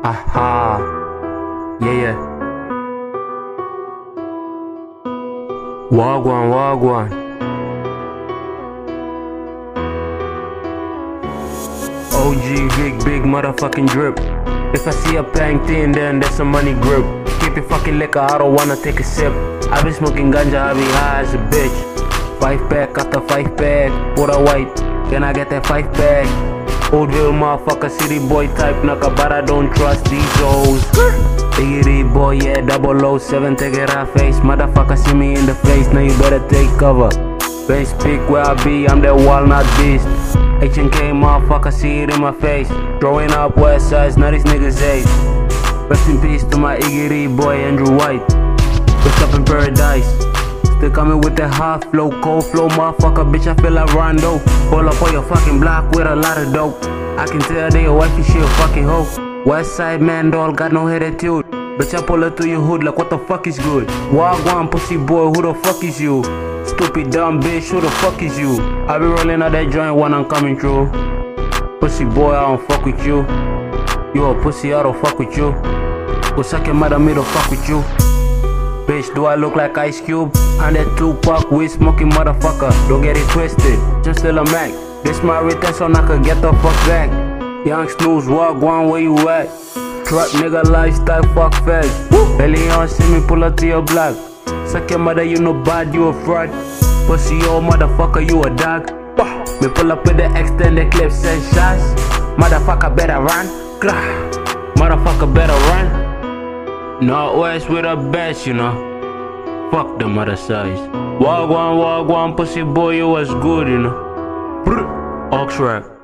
Haha. Yeah. Wagwan, wagwan. OG, big motherfucking drip. If I see a painting, then that's a money grip. Keep your fucking liquor, I don't wanna take a sip. I be smoking ganja, I be high as a bitch. 5-pack after 5-pack, what a white. Can I get that 5-pack? Oldville motherfucker, city boy type knucker, but I don't trust these hoes. Diggity boy, yeah, 007, take it out face. Motherfucker, see me in the face, now you better take cover. Base speak where I be, I'm that walnut beast. H&K motherfucker, see it in my face. Throwing up west sides, now these niggas hate. Rest in peace to my Iggy boy, Andrew White. What's up in paradise? Still coming with that hot flow, cold flow, motherfucker, bitch, I feel like Rondo. Pull up on your fucking block with a lot of dope. I can tell they a wifey, she a fucking hoe. West side man, dog, got no attitude. Bitch, I pull her through your hood like what the fuck is good? Wagwan, pussy boy, who the fuck is you? Stupid dumb bitch, who the fuck is you? I be rolling out that joint when I'm coming through. Pussy boy, I don't fuck with you. You a pussy, I don't fuck with you. Go suck your mother, me don't fuck with you. Bitch, do I look like Ice Cube? I'm that Tupac, weed smoking motherfucker. Don't get it twisted, just still a Mac. This my return so I can get the fuck back. Young snooze, Wagwan, where you at? Trap nigga lifestyle, fuck feds. Belly on, see me pull up to your block. Suck your mother, you know bad, you a fraud. Pussy old motherfucker, you a dog. Me pull up with the extended clips and shots. Motherfucker better run. Motherfucker better run. Northwest with a best, you know. Fuck them other size. Wagwan, pussy boy, you was good, you know. Ox rap.